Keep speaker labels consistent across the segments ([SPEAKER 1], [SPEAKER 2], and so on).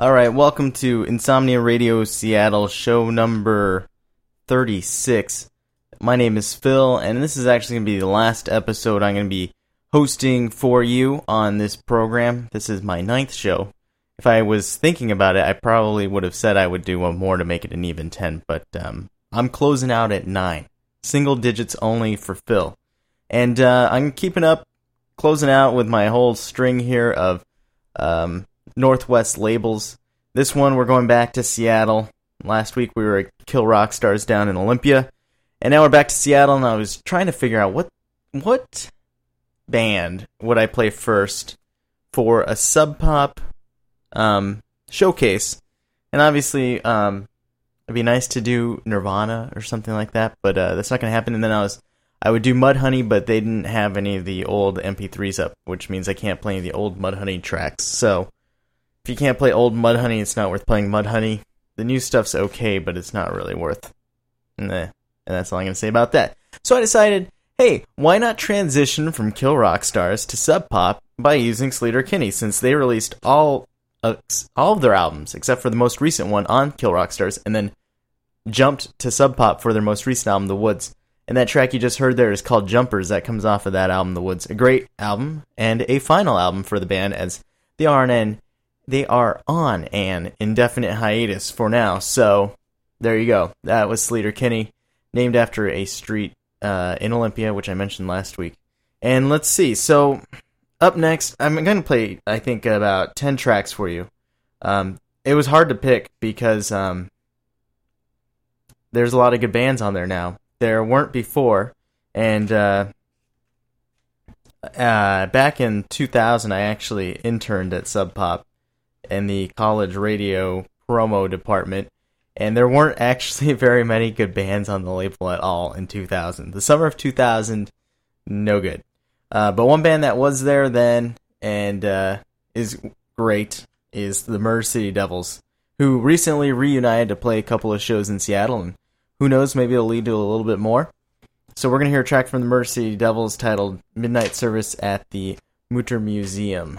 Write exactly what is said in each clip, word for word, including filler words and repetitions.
[SPEAKER 1] Alright, welcome to Insomnia Radio Seattle, show number thirty-six. My name is Phil, and this is actually going to be the last episode I'm going to be hosting for you on this program. This is my ninth show. If I was thinking about it, I probably would have said I would do one more to make it an even ten, but um, I'm closing out at nine. Single digits only for Phil. And uh, I'm keeping up, closing out with my whole string here of um, Northwest labels. This one, we're going back to Seattle. Last week we were at Kill Rock Stars down in Olympia. And now we're back to Seattle, and I was trying to figure out what what band would I play first for a Sub Pop um, showcase. And obviously, um, it'd be nice to do Nirvana or something like that, but uh, that's not going to happen. And then I was, I would do Mudhoney, but they didn't have any of the old M P threes up, which means I can't play any of the old Mudhoney tracks. So if you can't play old Mudhoney, it's not worth playing Mudhoney. The new stuff's okay, but it's not really worth. Nah. And that's all I'm going to say about that. So I decided, hey, why not transition from Kill Rock Stars to Sub Pop by using Sleater-Kinney, since they released all uh, all of their albums, except for the most recent one on Kill Rock Stars, and then jumped to Sub Pop for their most recent album, The Woods. And that track you just heard there is called Jumpers. That comes off of that album, The Woods. A great album, and a final album for the band, as they are an, they are on an indefinite hiatus for now. So there you go. That was Sleater-Kinney, named after a street uh, in Olympia, which I mentioned last week. And let's see. So up next, I'm going to play, I think, about ten tracks for you. Um, it was hard to pick because um, there's a lot of good bands on there now. There weren't before. And uh, uh, back in two thousand, I actually interned at Sub Pop in the college radio promo department. And there weren't actually very many good bands on the label at all in two thousand. The summer of two thousand, no good. Uh, but one band that was there then and uh, is great is the Murder City Devils, who recently reunited to play a couple of shows in Seattle, and who knows, maybe it'll lead to a little bit more. So we're going to hear a track from the Murder City Devils titled Midnight Service at the Mutter Museum.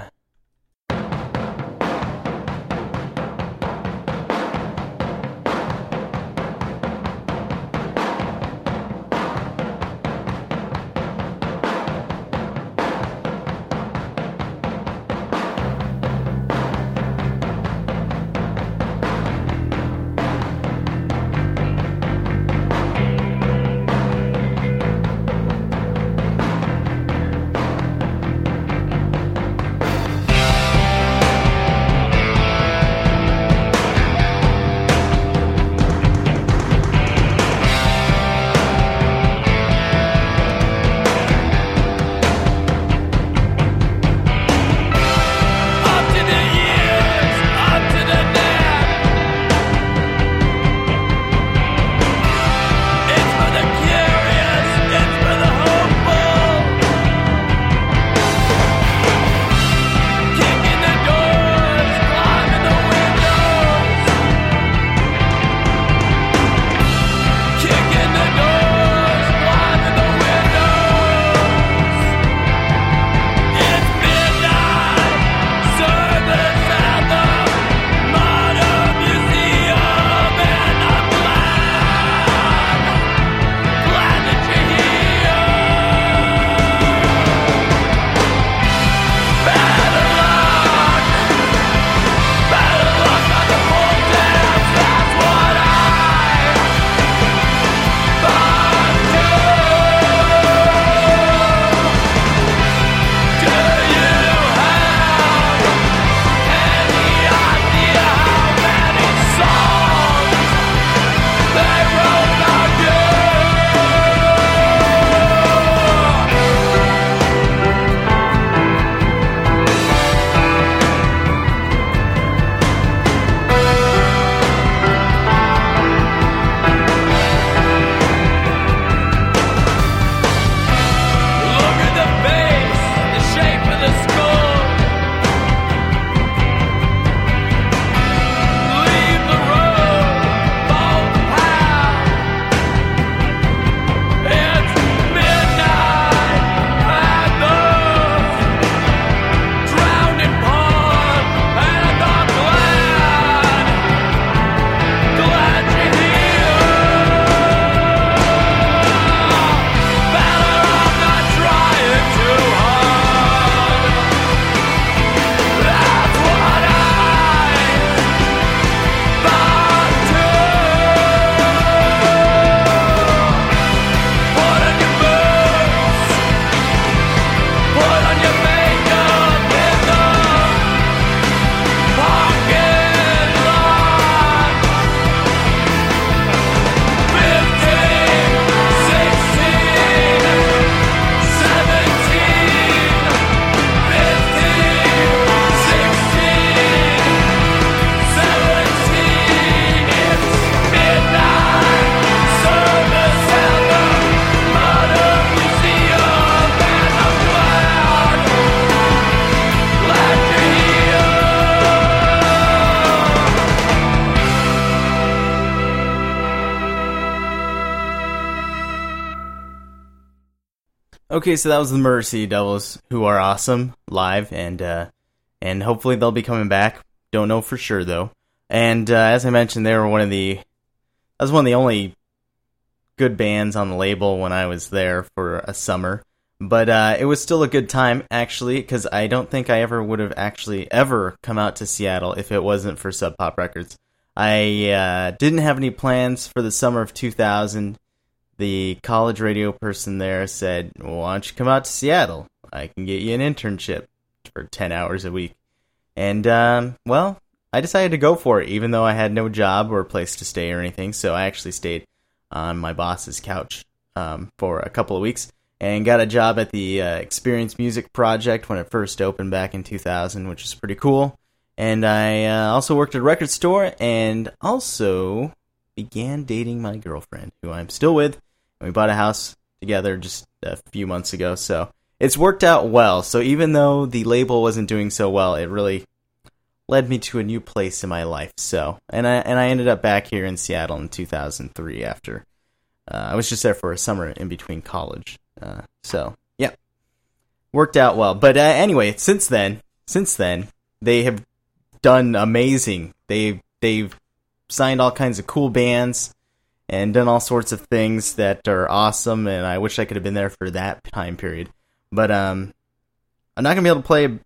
[SPEAKER 1] Okay, so that was the Murder City Devils, who are awesome live, and uh, and hopefully they'll be coming back. Don't know for sure though. And uh, as I mentioned, they were one of the that was one of the only good bands on the label when I was there for a summer. But uh, it was still a good time, actually, because I don't think I ever would have actually ever come out to Seattle if it wasn't for Sub Pop Records. I uh, didn't have any plans for the summer of two thousand. The college radio person there said, well, why don't you come out to Seattle? I can get you an internship for ten hours a week. And, um, well, I decided to go for it, even though I had no job or place to stay or anything. So I actually stayed on my boss's couch um, for a couple of weeks and got a job at the uh, Experience Music Project when it first opened back in two thousand, which is pretty cool. And I uh, also worked at a record store and also began dating my girlfriend, who I'm still with. And we bought a house together just a few months ago, so it's worked out well. So even though the label wasn't doing so well, it really led me to a new place in my life. So, and I and I ended up back here in Seattle in two thousand three after uh, I was just there for a summer in between college. Uh, so yeah, worked out well. But uh, anyway, since then, since then they have done amazing. They they've signed all kinds of cool bands and done all sorts of things that are awesome, and I wish I could have been there for that time period. But um, I'm not going to be able to play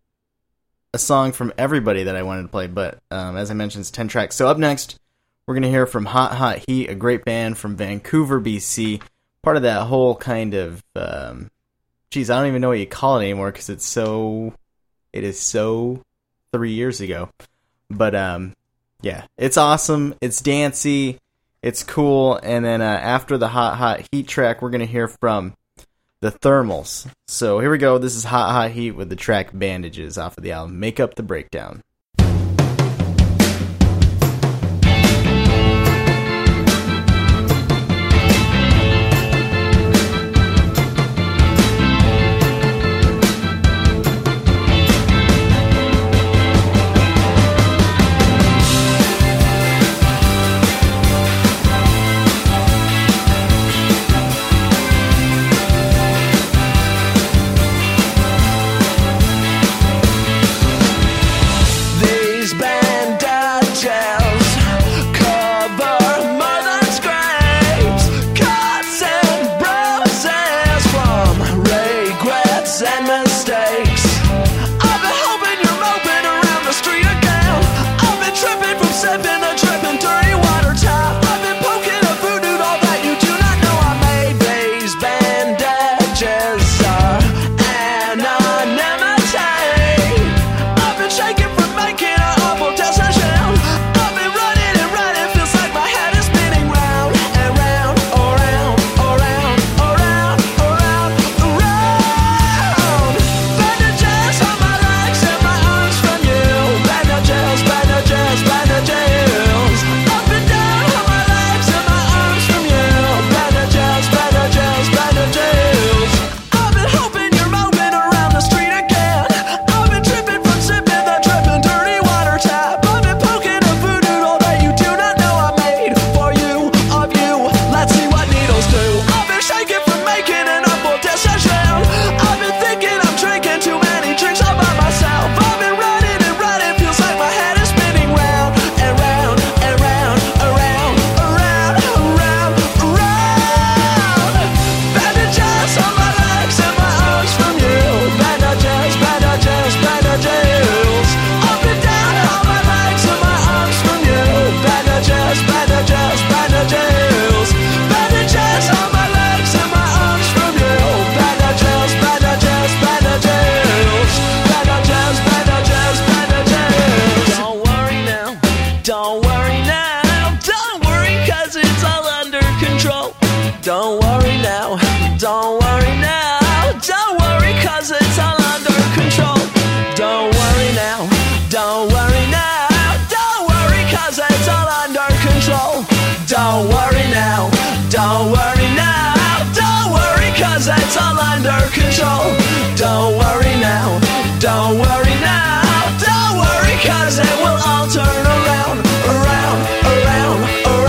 [SPEAKER 1] a song from everybody that I wanted to play, but um, as I mentioned, it's ten tracks. So up next, we're going to hear from Hot Hot Heat, a great band from Vancouver, B C, part of that whole kind of, um, geez, I don't even know what you call it anymore, because it's so, it is so three years ago. But um, yeah, it's awesome, it's dancey, it's cool, and then uh, after the Hot Hot Heat track, we're going to hear from the Thermals. So here we go, this is Hot Hot Heat with the track Bandages off of the album Make Up the Breakdown.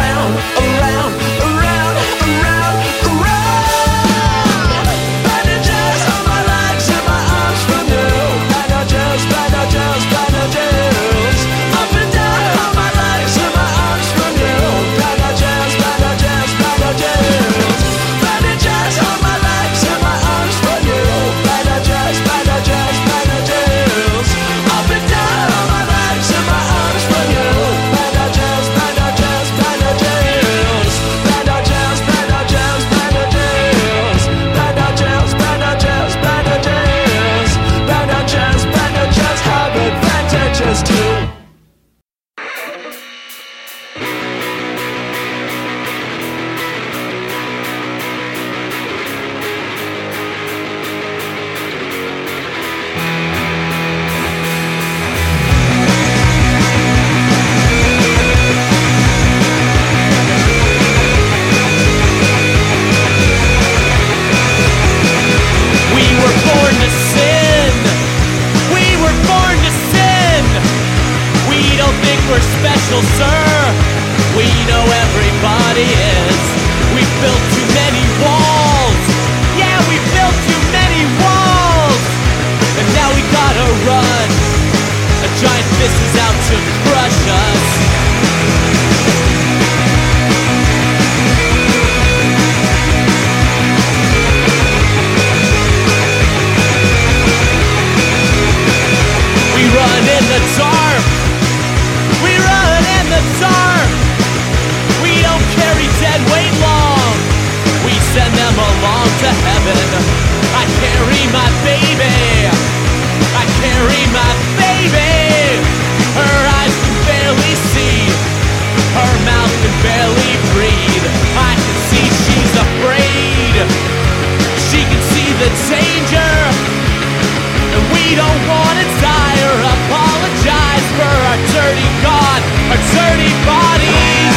[SPEAKER 2] Bandages is out to crush us. We run in the dark. We run in the dark. We don't carry dead weight long. We send them along to heaven. I carry my baby. I carry my baby. Her eyes can barely see. Her mouth can barely breathe. I can see she's afraid. She can see the danger. And we don't want to die or apologize for our dirty God, our dirty bodies.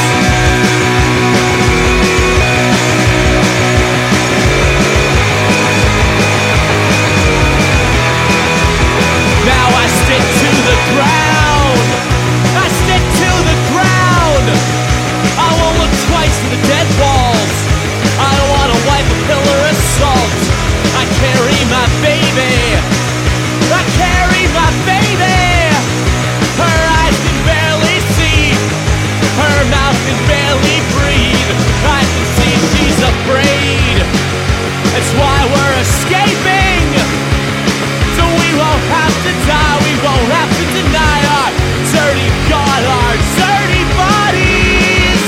[SPEAKER 2] Now I stick to the ground. I stick to the ground. I won't look twice at the dead walls. I don't want to wipe a pillar of salt. I carry my baby. I carry my baby. Her eyes can barely see. Her mouth can barely breathe. I can see she's afraid. That's why we're escaping. So we won't have to die. We won't have to deny our dirty God, our dirty bodies.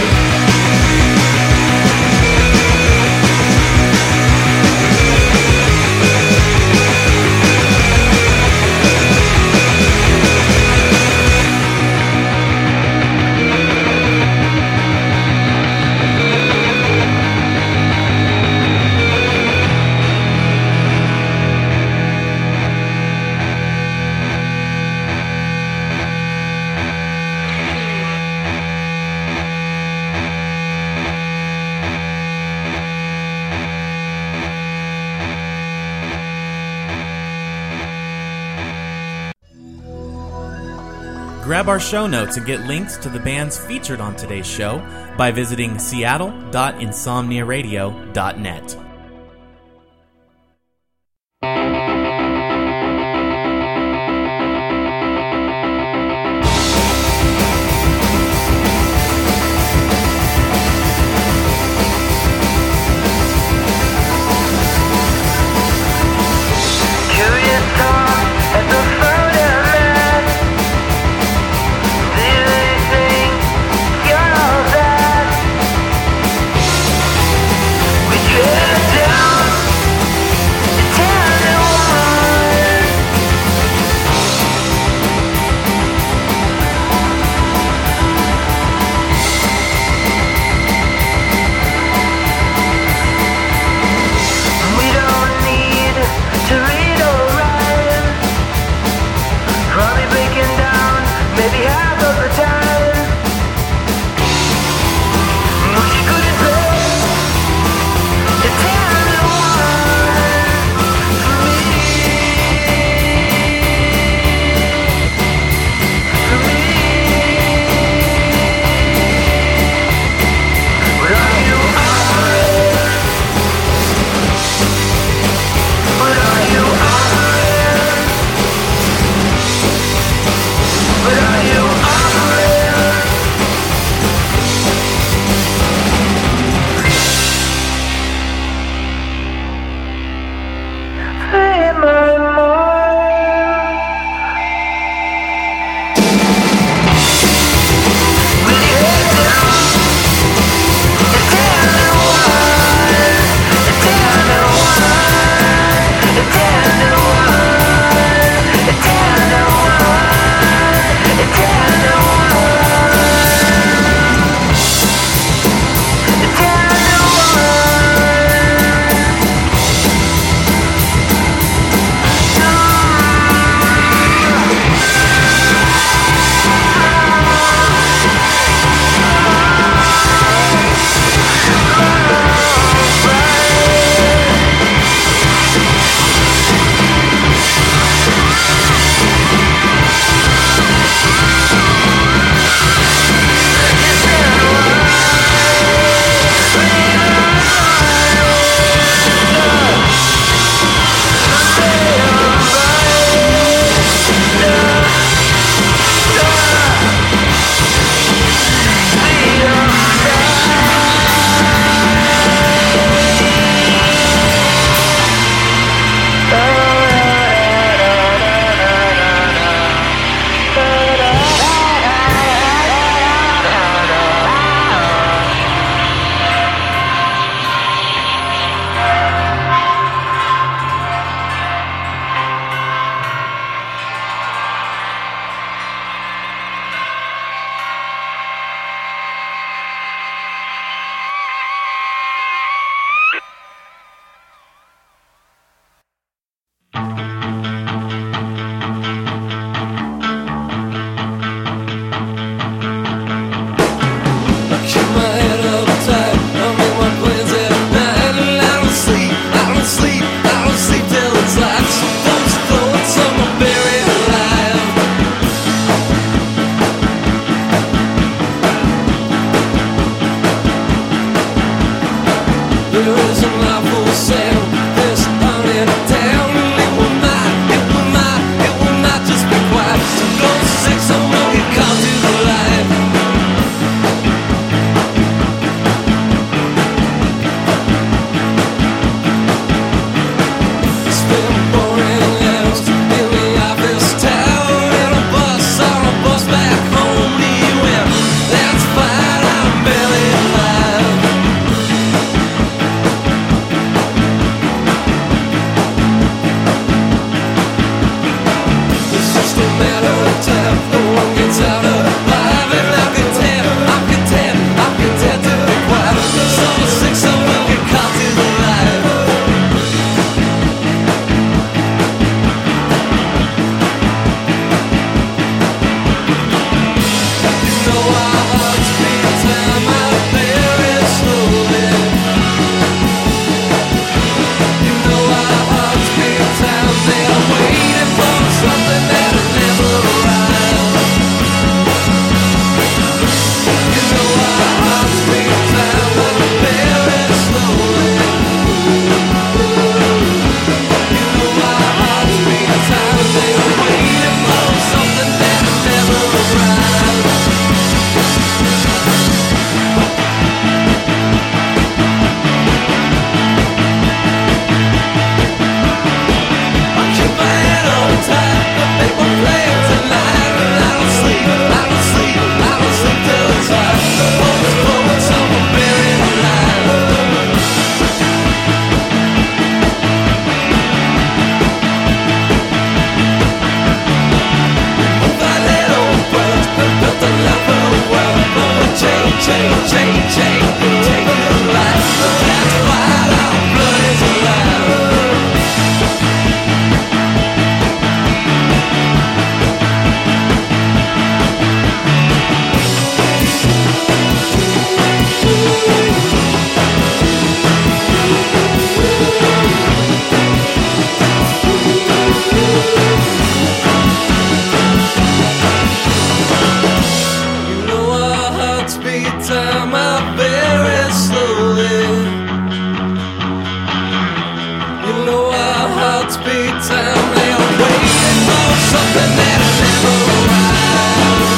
[SPEAKER 3] Grab our show notes and get links to the bands featured on today's show by visiting seattle dot insomnia radio dot net.
[SPEAKER 4] Yeah.
[SPEAKER 2] You know our hearts beat and they are waiting for something that'll never arrive.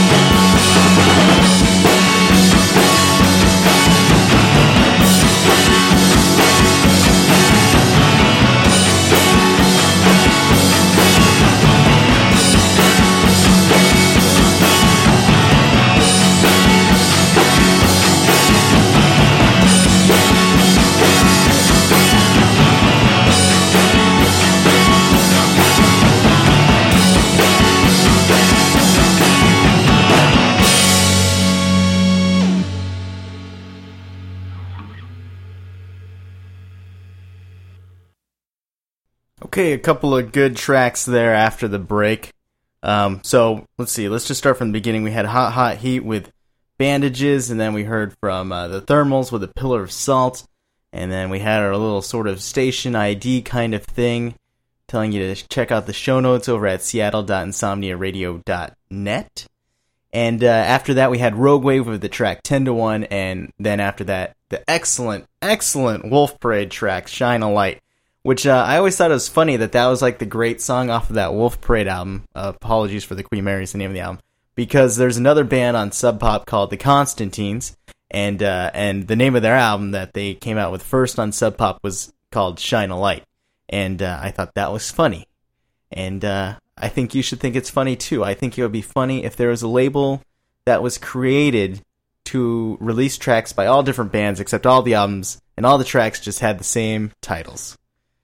[SPEAKER 1] Okay, a couple of good tracks there after the break. Um, so, let's see, let's just start from the beginning. We had Hot Hot Heat with Bandages, and then we heard from uh, the Thermals with A Pillar of Salt, and then we had our little sort of station I D kind of thing, telling you to check out the show notes over at seattle dot insomnia radio dot net. And uh, after that, we had Rogue Wave with the track ten to one, and then after that, the excellent, excellent Wolf Parade track, Shine a Light. Which uh, I always thought it was funny that that was like the great song off of that Wolf Parade album. Uh, apologies for the Queen Mary's the name of the album. Because there's another band on Sub Pop called the Constantines. And uh, and the name of their album that they came out with first on Sub Pop was called Shine a Light. And uh, I thought that was funny. And uh, I think you should think it's funny too. I think it would be funny if there was a label that was created to release tracks by all different bands except all the albums. And all the tracks just had the same titles.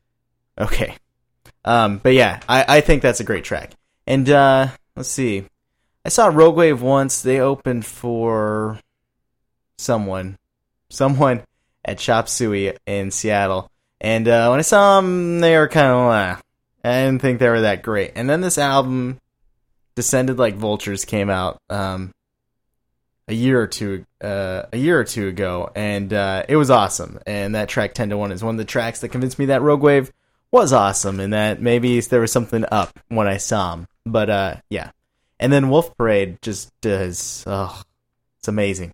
[SPEAKER 1] Okay. Um, but yeah, I, I think that's a great track. And, uh, let's see. I saw Rogue Wave once. They opened for someone. Someone at Chop Suey in Seattle. And, uh, when I saw them, they were kind of, uh, I didn't think they were that great. And then this album, Descended Like Vultures, came out, um, a year or two, uh, a year or two ago. And, uh, it was awesome. And that track ten to one is one of the tracks that convinced me that Rogue Wave was awesome, and that maybe there was something up when I saw him. But, uh, yeah. And then Wolf Parade just does, oh, it's amazing.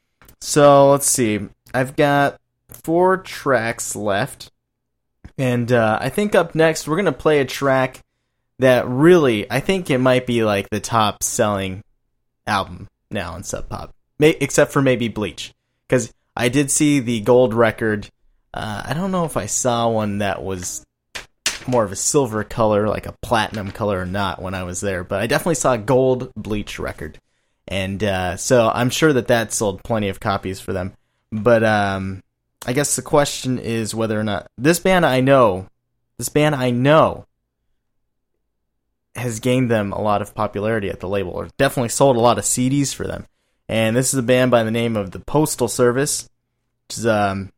[SPEAKER 1] So, let's see. I've got four tracks left. And, uh, I think up next, we're going to play a track that really, I think it might be, like, the top-selling album now on Sub Pop. May- except for maybe Bleach. Because I did see the gold record. Uh, I don't know if I saw one that was more of a silver color, like a platinum color or not when I was there, but I definitely saw a gold Bleach record. And uh, so I'm sure that that sold plenty of copies for them. But um, I guess the question is whether or not this band I know, this band I know has gained them a lot of popularity at the label, or definitely sold a lot of C Ds for them. And this is a band by the name of the Postal Service, which is um,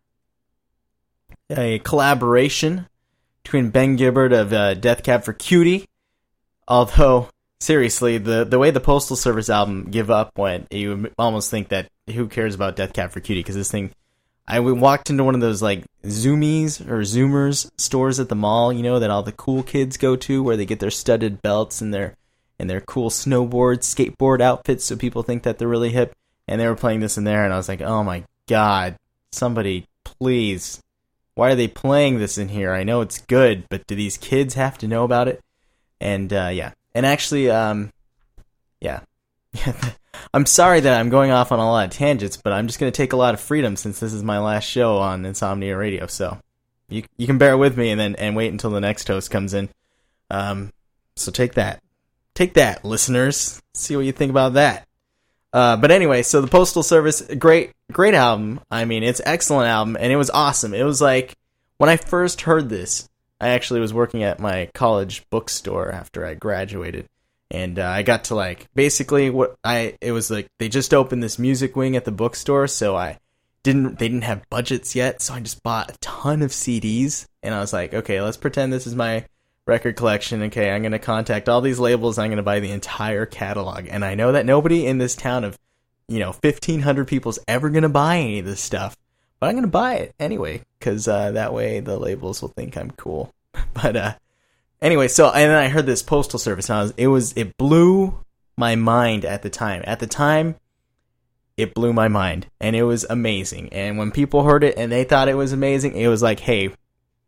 [SPEAKER 1] a collaboration between Ben Gibbard of uh, Death Cab for Cutie. Although, seriously, the, the way the Postal Service album Give Up went, you almost think that who cares about Death Cab for Cutie? Because this thing, I walked into one of those like Zoomies or Zoomers stores at the mall, you know, that all the cool kids go to, where they get their studded belts and their and their cool snowboard, skateboard outfits, so people think that they're really hip. And they were playing this in there, and I was like, oh my god, somebody please. Why are they playing this in here? I know it's good, but do these kids have to know about it? And, uh, yeah. And actually, um, yeah. I'm sorry that I'm going off on a lot of tangents, but I'm just going to take a lot of freedom since this is my last show on Insomnia Radio. So you you can bear with me and then and wait until the next host comes in. Um, so take that. Take that, listeners. See what you think about that. Uh, but anyway, so the Postal Service, great, great album. I mean, it's an excellent album, and it was awesome. It was like, when I first heard this, I actually was working at my college bookstore after I graduated, and uh, I got to like, basically, what I, it was like, they just opened this music wing at the bookstore, so I didn't, they didn't have budgets yet, so I just bought a ton of C Ds, and I was like, okay, let's pretend this is my record collection. Okay, I'm going to contact all these labels. I'm going to buy the entire catalog. And I know that nobody in this town of, you know, fifteen hundred people is ever going to buy any of this stuff. But I'm going to buy it anyway, because uh, that way the labels will think I'm cool. But uh, anyway, so, and then I heard this Postal Service, and I was, it was, it blew my mind at the time. At the time, it blew my mind, and it was amazing. And when people heard it and they thought it was amazing, it was like, hey,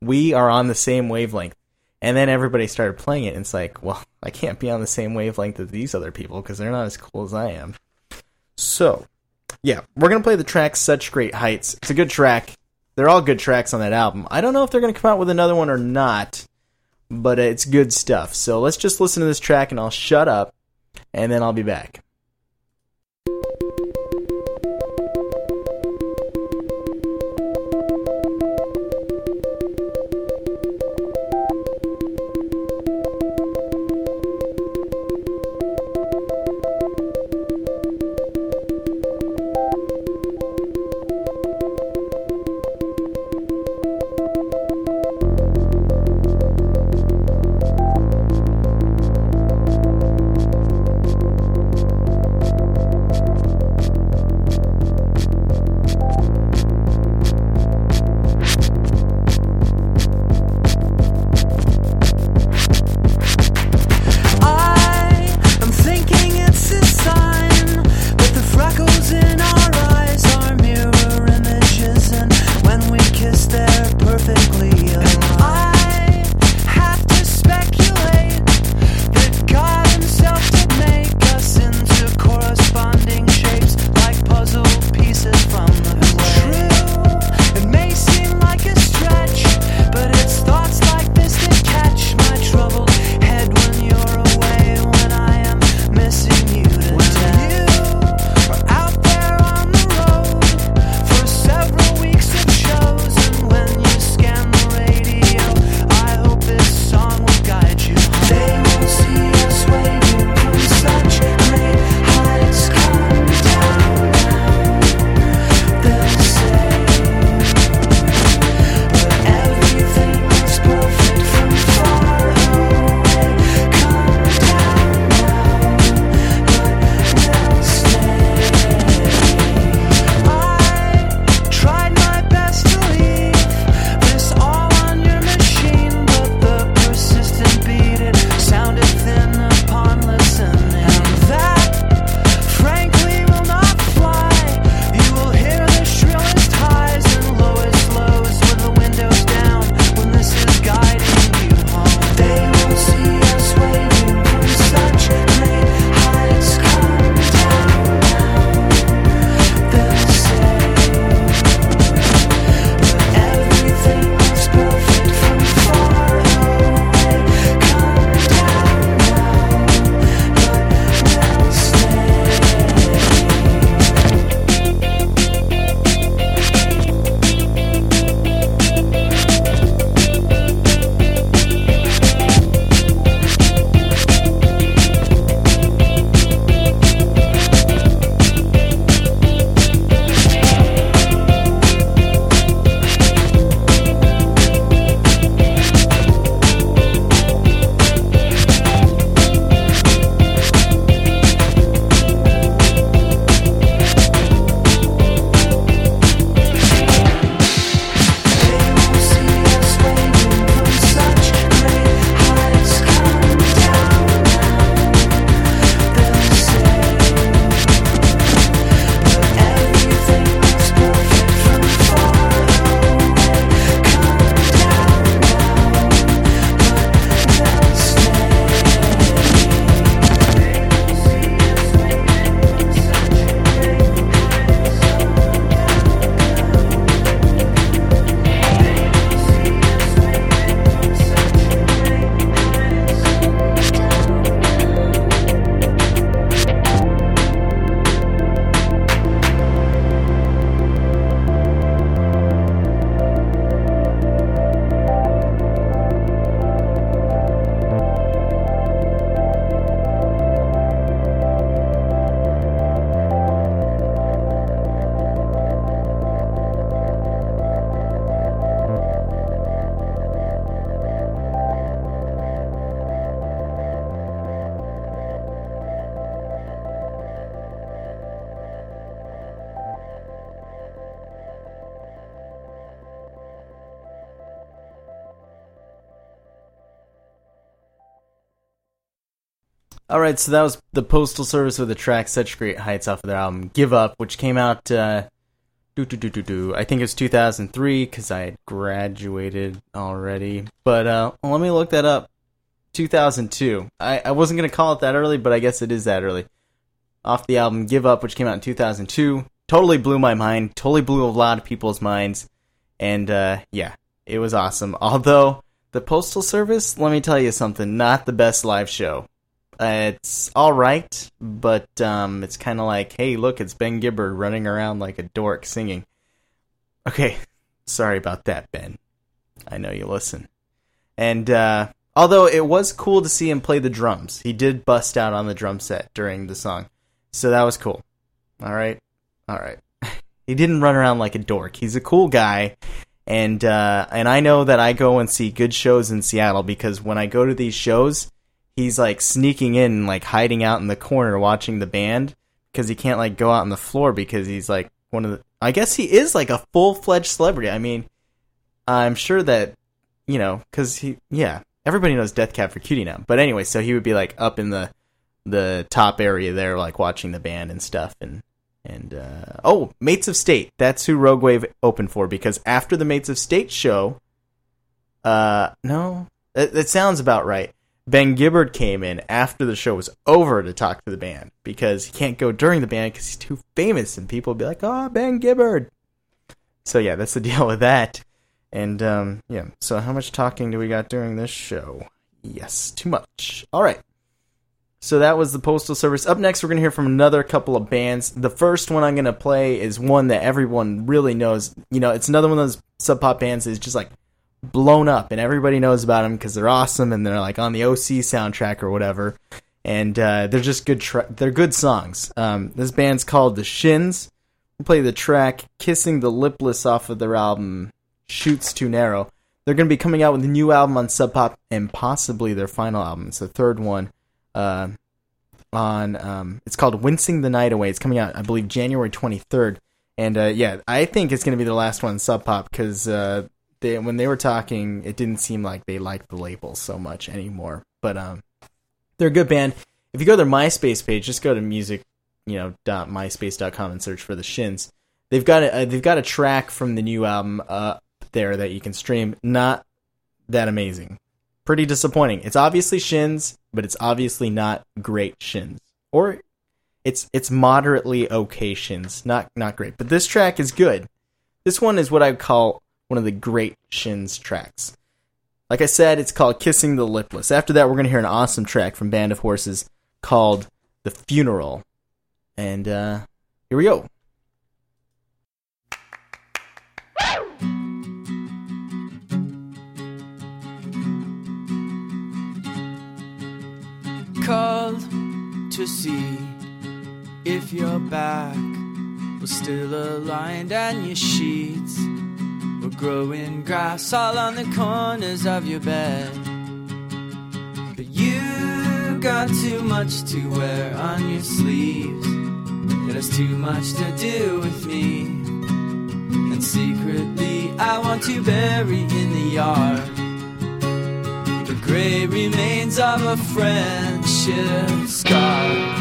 [SPEAKER 1] we are on the same wavelength. And then everybody started playing it, and it's like, well, I can't be on the same wavelength as these other people because they're not as cool as I am. So, yeah, we're going to play the track Such Great Heights. It's a good track. They're all good tracks on that album. I don't know if they're going to come out with another one or not, but it's good stuff. So let's just listen to this track, and I'll shut up, and then I'll be back. Alright, so that was the Postal Service with the track Such Great Heights off of their album Give Up, which came out uh, do do do do do. I think it was two thousand three because I had graduated already. But uh, let me look that up. two thousand two. I, I wasn't going to call it that early, but I guess it is that early. Off the album Give Up, which came out in two thousand two. Totally blew my mind. Totally blew a lot of people's minds. And uh, yeah, it was awesome. Although, the Postal Service, let me tell you something, not the best live show. Uh, it's alright, but um, it's kind of like, hey, look, it's Ben Gibbard running around like a dork singing. Okay, sorry about that, Ben. I know you listen. And, uh, although it was cool to see him play the drums. He did bust out on the drum set during the song. So that was cool. Alright? Alright. He didn't run around like a dork. He's a cool guy. And uh, and I know that I go and see good shows in Seattle because when I go to these shows, he's like sneaking in and like hiding out in the corner watching the band because he can't like go out on the floor because he's like one of the... I guess he is like a full-fledged celebrity. I mean, I'm sure that, you know, because he... Yeah, everybody knows Death Cab for Cutie now. But anyway, so he would be like up in the the top area there like watching the band and stuff and... And, uh, oh, Mates of State. That's who Rogue Wave opened for, because after the Mates of State show, uh, no, it, it sounds about right. Ben Gibbard came in after the show was over to talk to the band, because he can't go during the band because he's too famous, and people will be like, oh, Ben Gibbard. So, yeah, that's the deal with that. And, um, yeah, so how much talking do we got during this show? Yes, too much. All right. So that was the Postal Service. Up next, we're going to hear from another couple of bands. The first one I'm going to play is one that everyone really knows. You know, it's another one of those Sub Pop bands that's just, like, blown up, and everybody knows about them because they're awesome, and they're, like, on the O C soundtrack or whatever. And uh, they're just good tra- they're good songs. Um, this band's called The Shins. We'll play the track Kissing the Lipless off of their album Shoots Too Narrow. They're going to be coming out with a new album on Sub Pop, and possibly their final album. It's the third one. Uh, on um, it's called Wincing the Night Away. It's coming out, I believe, January twenty-third. And uh, yeah, I think it's going to be the last one, Sub Pop, because uh, they, when they were talking, it didn't seem like they liked the label so much anymore. But um, they're a good band. If you go to their MySpace page, just go to music, you know, dot myspace dot com and search for The Shins. They've got a, uh, they've got a track from the new album up there that you can stream. Not that amazing. Pretty disappointing. It's obviously Shins, but it's obviously not great Shins. Or it's it's moderately okay Shins. Not not great. But this track is good. This one is what I would call one of the great Shins tracks. Like I said, it's called Kissing the Lipless. After that, we're going to hear an awesome track from Band of Horses called The Funeral. And uh, here we go.
[SPEAKER 4] Called to see if your back was still aligned and your sheets were growing grass all on the corners of your bed. But you got too much to wear on your sleeves. It has too much to do with me. And secretly I want to bury in the yard the gray remains of a friendship scar.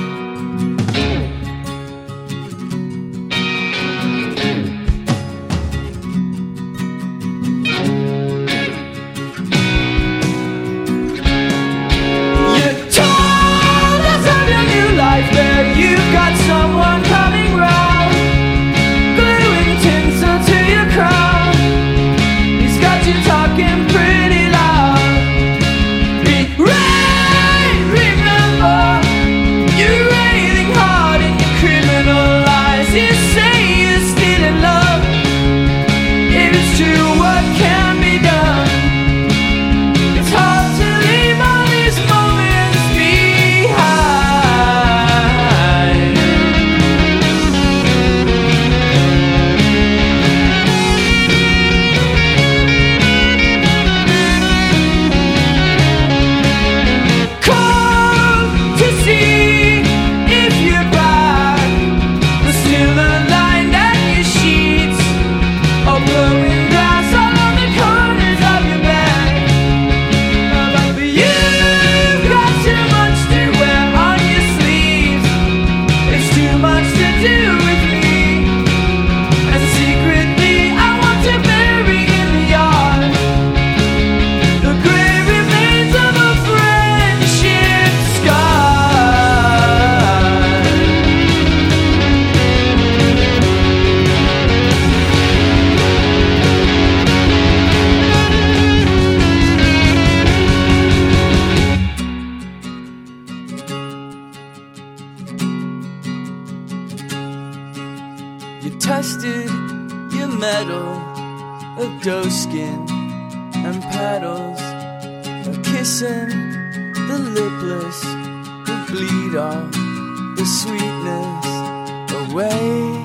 [SPEAKER 4] You doe skin and petals are kissing the lipless who bleed all the sweetness away.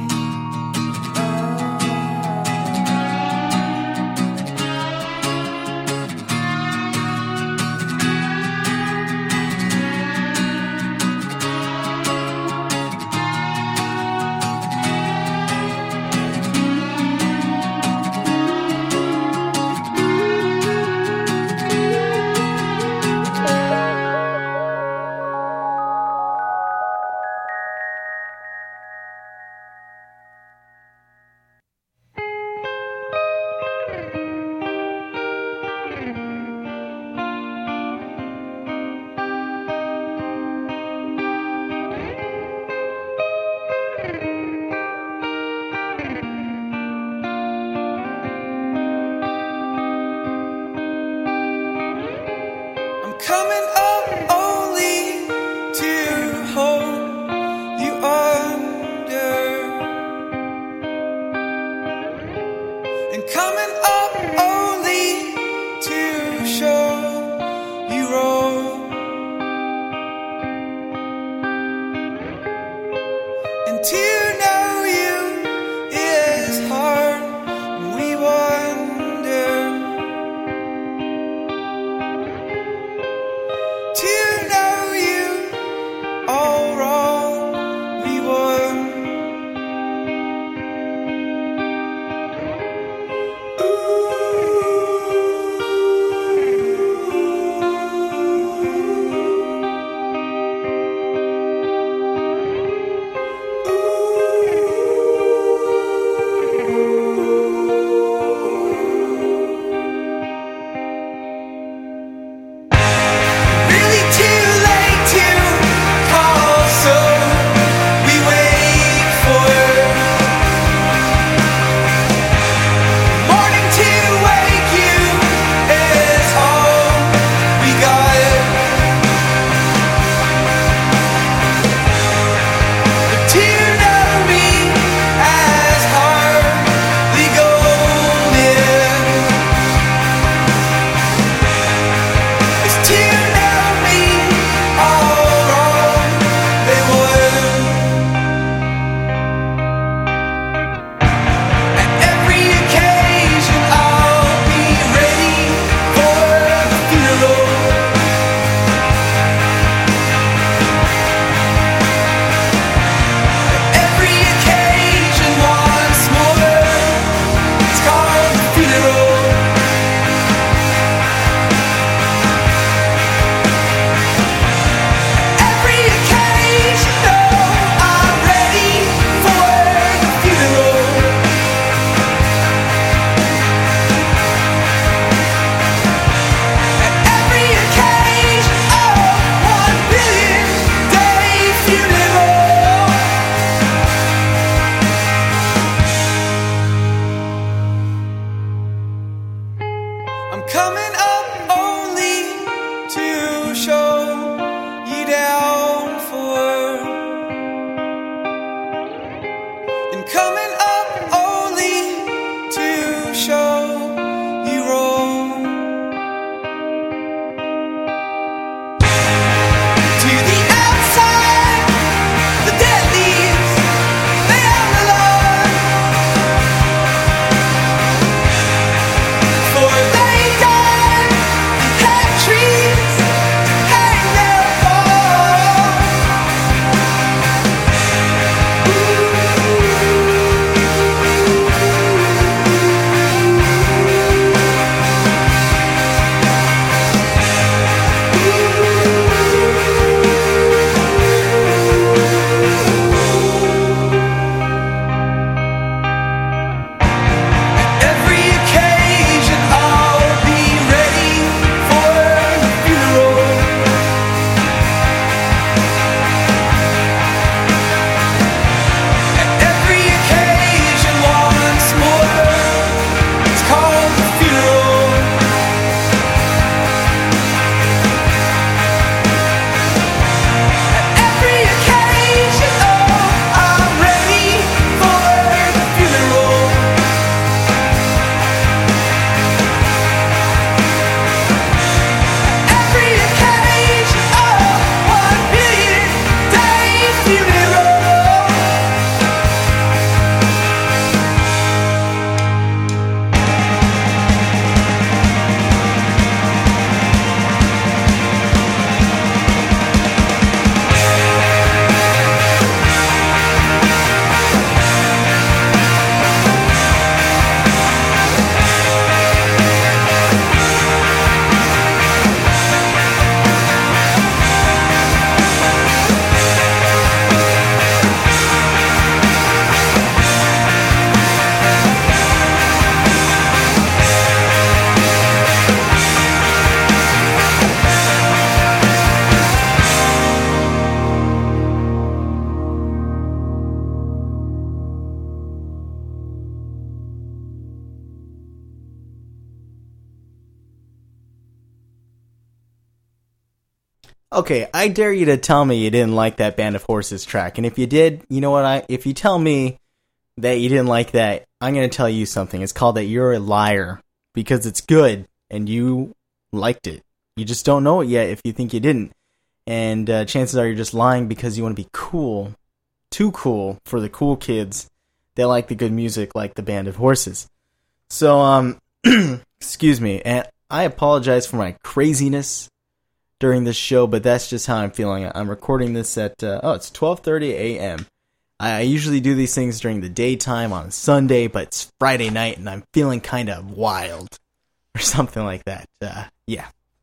[SPEAKER 1] Okay, I dare you to tell me you didn't like that Band of Horses track. And if you did, you know what? I if you tell me that you didn't like that, I'm going to tell you something. It's called that you're a liar because it's good and you liked it. You just don't know it yet if you think you didn't. And uh, chances are you're just lying because you want to be cool. Too cool for the cool kids that like the good music like the Band of Horses. So, um, excuse me. And I apologize for my craziness during this show, but that's just how I'm feeling. I'm recording this at, uh, oh, it's twelve thirty a.m. I usually do these things during the daytime on Sunday, but it's Friday night and I'm feeling kind of wild or something like that. Uh, yeah.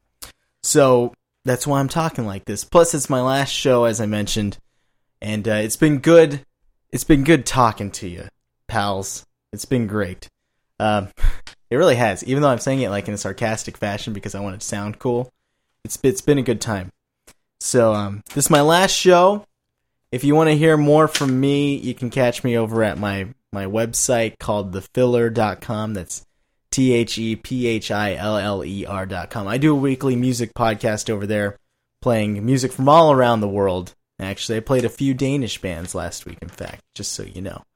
[SPEAKER 1] So that's why I'm talking like this. Plus, it's my last show, as I mentioned, and uh, it's been good. It's been good talking to you, pals. It's been great. Um, it really has, even though I'm saying it like in a sarcastic fashion because I want it to sound cool. It's it's been a good time. So um, this is my last show. If you want to hear more from me, you can catch me over at my, my website called the filler dot com. That's T H E P H I L L E R dot com. I do a weekly music podcast over there, playing music from all around the world. Actually, I played a few Danish bands last week, in fact, just so you know.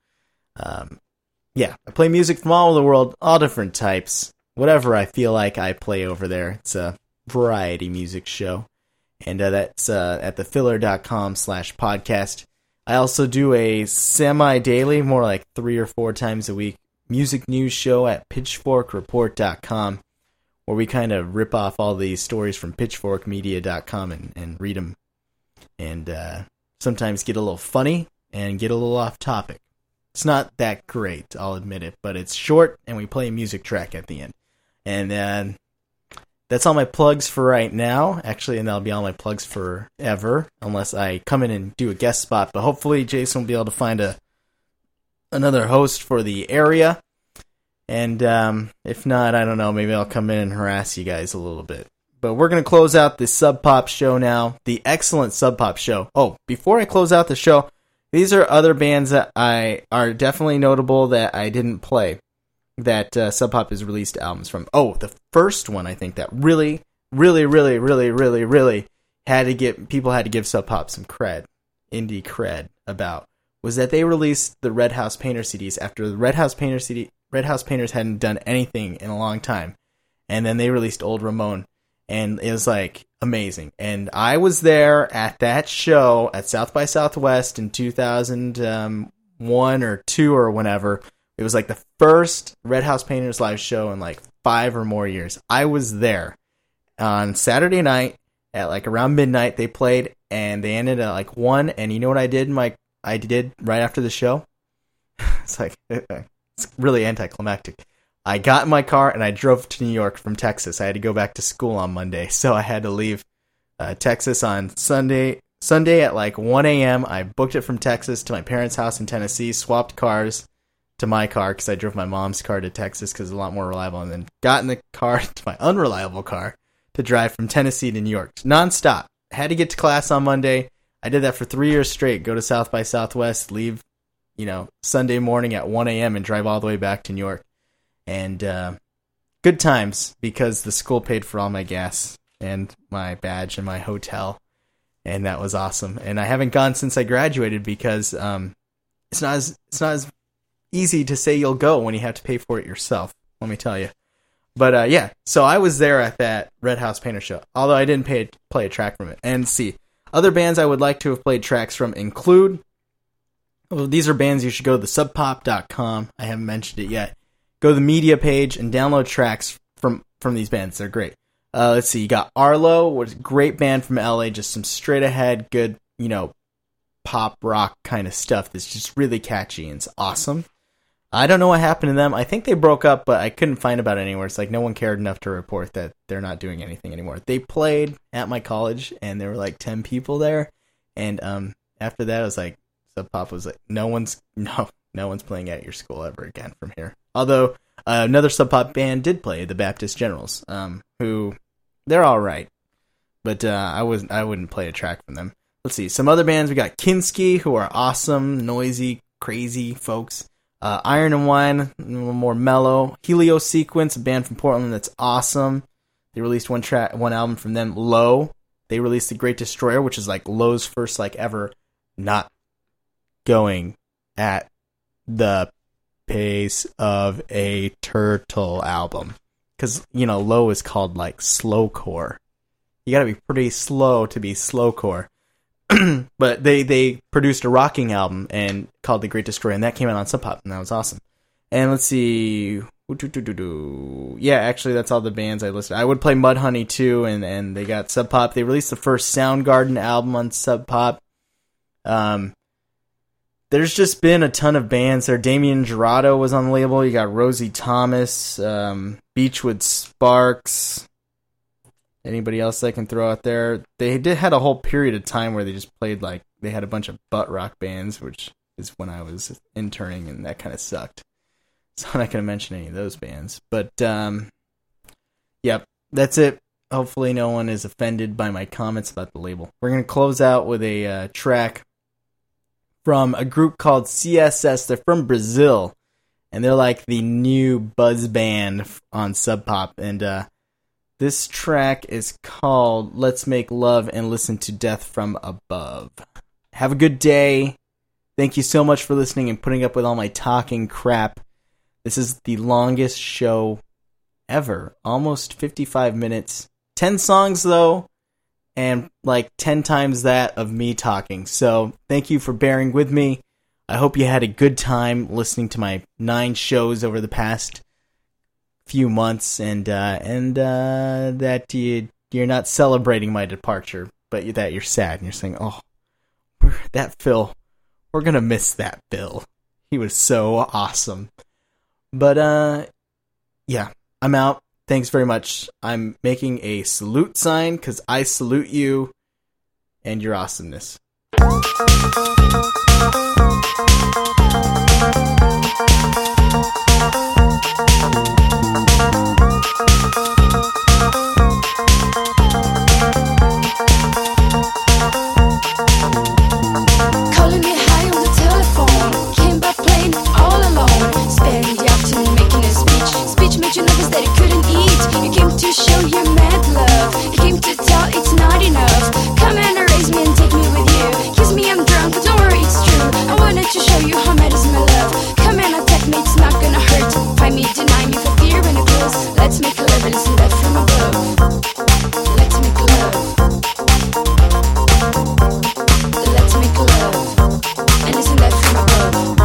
[SPEAKER 1] Um, yeah, I play music from all over the world, all different types. Whatever I feel like I play over there. It's a variety music show. And uh, that's uh, at the filler dot com slash podcast. I also do a semi-daily, more like three or four times a week, music news show at pitchfork report dot com, where we kind of rip off all these stories from pitchfork media dot com and, and read them. And uh, sometimes get a little funny and get a little off topic. It's not that great, I'll admit it, but it's short and we play a music track at the end. And then... Uh, That's all my plugs for right now. Actually, and that'll be all my plugs forever, unless I come in and do a guest spot. But hopefully Jason will be able to find a another host for the area. And um, if not, I don't know, maybe I'll come in and harass you guys a little bit. But we're going to close out the Sub Pop show now. The excellent Sub Pop show. Oh, before I close out the show, these are other bands that I are definitely notable that I didn't play. That uh, Sub Pop has released albums from. Oh, the first one I think that really, really, really, really, really, really had to get people had to give Sub Pop some cred, indie cred about was that they released the Red House Painter C Ds after the Red House Painter C D Red House Painters hadn't done anything in a long time, and then they released Old Ramon, and it was like amazing. And I was there at that show at South by Southwest in two thousand one or two or whenever. It was like the first Red House Painters live show in like five or more years. I was there on Saturday night at like around midnight. They played and they ended at like one. And you know what I did? My I did right after the show. It's like it's really anticlimactic. I got in my car and I drove to New York from Texas. I had to go back to school on Monday, so I had to leave uh, Texas on Sunday. Sunday at like one a.m. I booked it from Texas to my parents' house in Tennessee. Swapped cars to my car because I drove my mom's car to Texas because it's a lot more reliable, and then got in the car to my unreliable car to drive from Tennessee to New York nonstop. Had to get to class on Monday. I did that for three years straight. Go to South by Southwest, leave, you know, Sunday morning at one a.m. and drive all the way back to New York. And uh, good times because the school paid for all my gas and my badge and my hotel, and that was awesome. And I haven't gone since I graduated because um, it's not as it's not as easy to say you'll go when you have to pay for it yourself, let me tell you. But uh, yeah, so I was there at that Red House Painter show, although I didn't pay, play a track from it. And see, other bands I would like to have played tracks from include, well, these are bands you should go to the sub pop dot com. I haven't mentioned it yet. Go to the media page and download tracks from, from these bands. They're great. Uh, let's see, you got Arlo, which is a great band from L A, just some straight ahead, good, you know, pop rock kind of stuff that's just really catchy and it's awesome. I don't know what happened to them. I think they broke up, but I couldn't find about it anywhere. It's like no one cared enough to report that they're not doing anything anymore. They played at my college, and there were like ten people there. And um, after that, I was like, Sub Pop was like, no one's no, no one's playing at your school ever again from here. Although uh, another Sub Pop band did play, the Baptist Generals, um, who they're all right, but uh, I was I wouldn't play a track from them. Let's see some other bands. We got Kinski, who are awesome, noisy, crazy folks. Uh, Iron and Wine, a little more mellow. Helio Sequence, a band from Portland that's awesome. They released one track, one album from them. Low, they released The Great Destroyer, which is like Lowe's first like ever not going at the pace of a Turtle album. Because, you know, Lowe is called like slowcore. You gotta be pretty slow to be slowcore. But they, they produced a rocking album and called The Great Destroyer, and that came out on Sub Pop, and that was awesome. And let's see... Yeah, actually, that's all the bands I listed. I would play Mudhoney, too, and, and they got Sub Pop. They released the first Soundgarden album on Sub Pop. Um, there's just been a ton of bands there. Damien Jurado was on the label. You got Rosie Thomas, um, Beachwood Sparks... Anybody else I can throw out there? They did had a whole period of time where they just played like they had a bunch of butt rock bands, which is when I was interning, and that kind of sucked. So I'm not going to mention any of those bands. But um, yep, that's it. Hopefully, no one is offended by my comments about the label. We're going to close out with a uh, track from a group called C S S. They're from Brazil, and they're like the new buzz band on Sub Pop, and uh, this track is called Let's Make Love and Listen to Death from Above. Have a good day. Thank you so much for listening and putting up with all my talking crap. This is the longest show ever. Almost fifty-five minutes. ten songs, though, and like ten times that of me talking. So thank you for bearing with me. I hope you had a good time listening to my nine shows over the past few months, and uh, and uh, that you you're not celebrating my departure, but that you're sad and you're saying, "Oh, we're, that Phil, we're gonna miss that Bill. He was so awesome." But uh, yeah, I'm out. Thanks very much. I'm making a salute sign because I salute you and your awesomeness.
[SPEAKER 5] Calling me high on the telephone, came by plane all alone. Spent the afternoon making a speech, speech made you nervous that you couldn't eat. You came to show your mad love, you came to tell it's not enough. Come and erase me and take me with you. Kiss me, I'm drunk, but don't worry, it's true. I wanted to show you how mad is my love. Come and attack me, it's not gonna hurt. Find me, deny me for fear when it close. Let's make a love and listen that from above. Let's make love. Let's make love and listen that from above.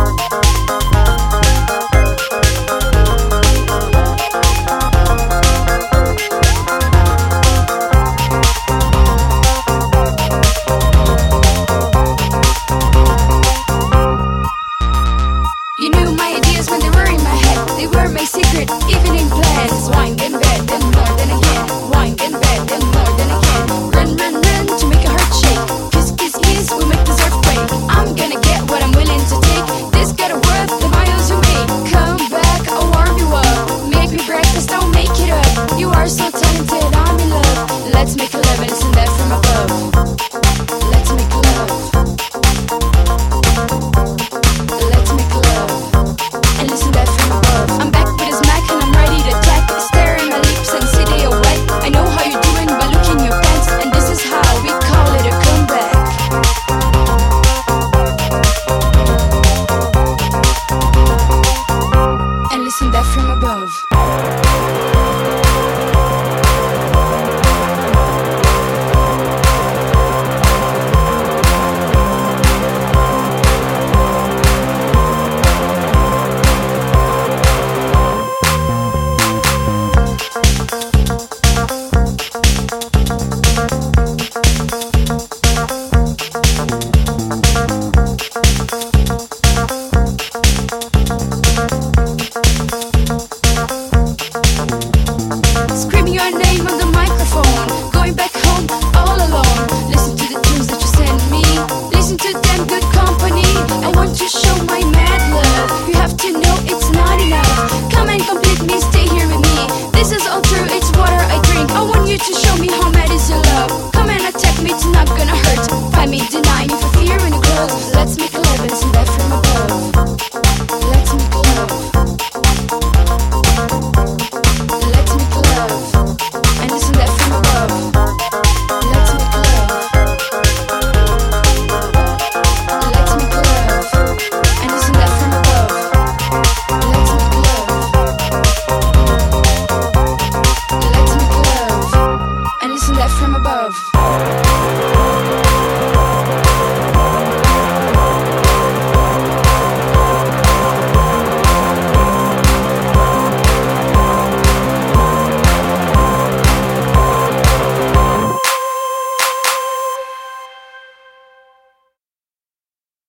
[SPEAKER 5] You knew my ideas when they were in my head. They were my secret, evening plans. Wine and bed, then more than again. Wine and bed, then more than again. Run, run, run to make a heart shake. Kiss, kiss, kiss, we make this earthquake. I'm gonna get what I'm willing to take. This got a worth the miles you made. Come back, I'll warm you up. Make me breakfast, I'll make it up. You are so talented, I'm in love. Let's make a love and